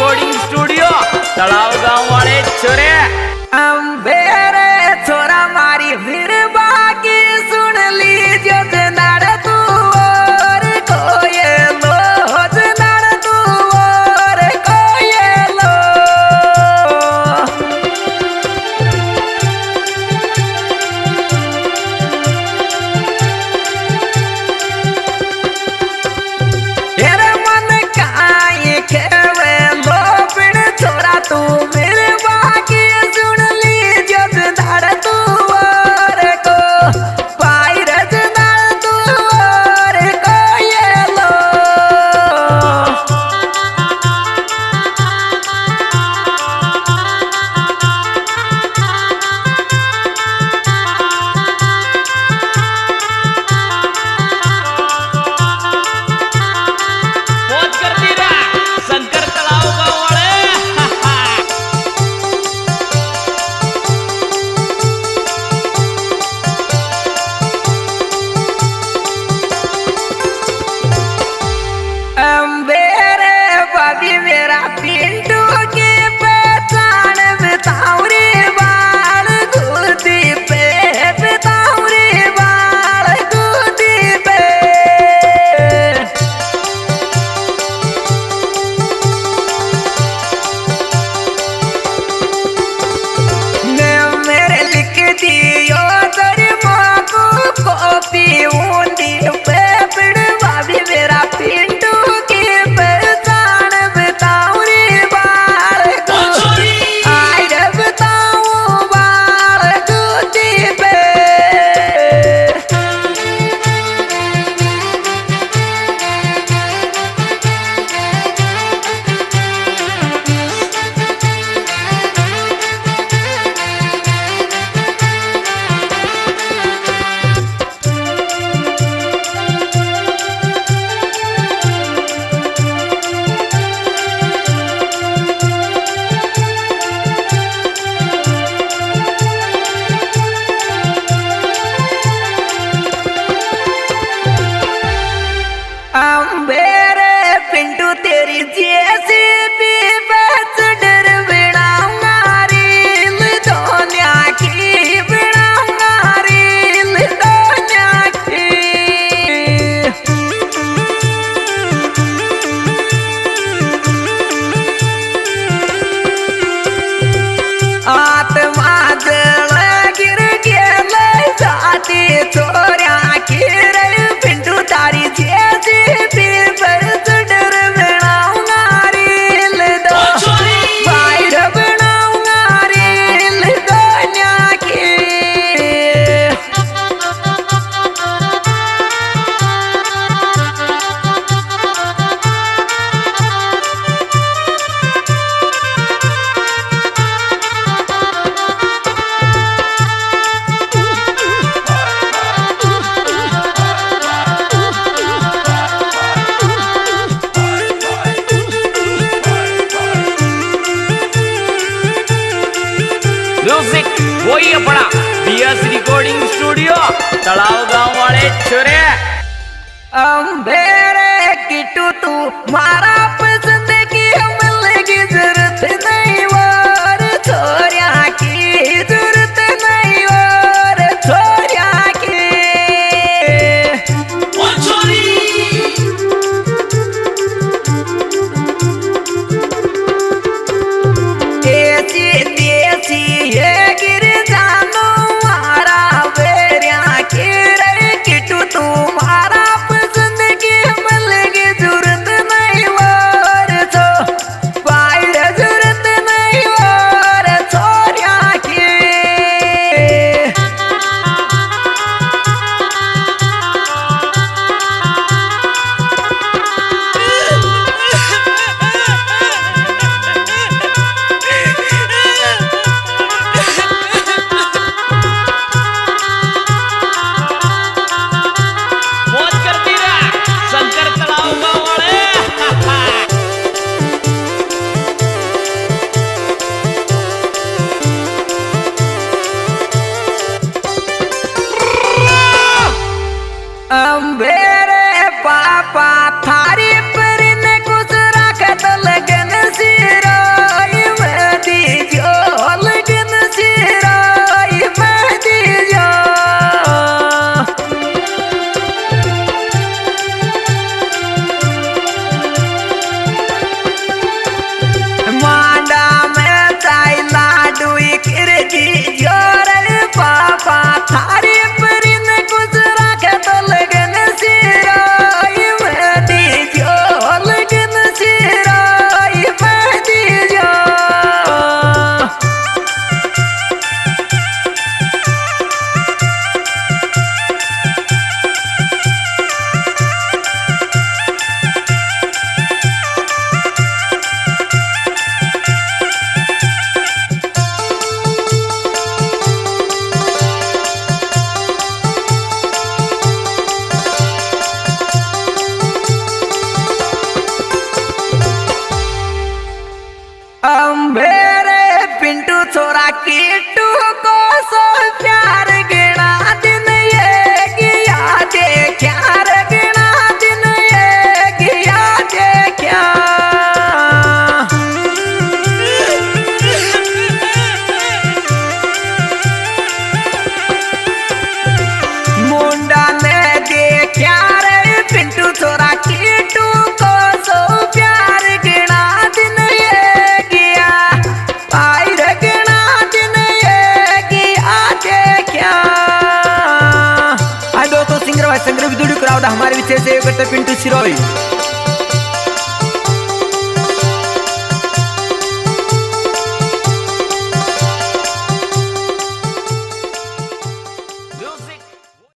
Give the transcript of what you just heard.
Recording studio तलाव गांव वाले छोरे अंबेरे छोरा मारी फिर बाकी सुन लीजिए जनाड़ तू और कोयलो जनाड़ तू और कोयलो तेरे मन काहे खेवे लो बिन छोरा तू मेरे बाकी सुन लीजिए जनाड़ तू और को पायर जनाड़ तू और कोयलो पहुंच कर दीरा शंकर तलाव गांव वाले अंबेरे बाबी मेरा पिंटू की पहचान बताऊं रे बाल गुदी पे बताऊं रे बाल गुदी पे ने मेरे लिख दियो तेरी माँ को कॉपी ऊंडी पे पिड़ बाबी मेरा पिंटू की पहचान बताऊं रे बाल गुदी आई रे बताऊं बाल गुदी पे अंबेरे पिंटू तेरी जैसी भी बस डर बिड़ाऊंगा रील दुनिया की बिड़ाऊंगा रील दुनिया की आत्मा जल गिर गेले जाती छोऱ्या की रे पिंटू तारी जैसी भी बस डर बिड़ाऊंगा रील दो बाहर बिड़ाऊंगा रील दुनिया की म्यूजिक वही अपना बीएस रिकॉर्डिंग स्टूडियो तलाव गांव वाले छोरे अंबेरे किटू तू मारा पसंद की मिलने की जरूरत नहीं और छोरिया की जरूरत नहीं और छोरिया की ऐसी देसी ये गिर जानो मारा बेरिया की रे किटू तू मारा पसंद की मिलने की जरूरत नहीं और मेरे पिंटू छोरा किट्टू को सो प्यार गिना दिन ये किया देखा रे गिना दिन ये किया देखा मुंडा ने देखा रे पिंटू छोरा किट्टू को सो प्यार गिना दिन ये किया आई रे गिना दिन ये किया देखा। आई दोस्तों सिंगर भाई संग्रह वीडियो कराओ हमारे विषय से पिंटू सिरोई।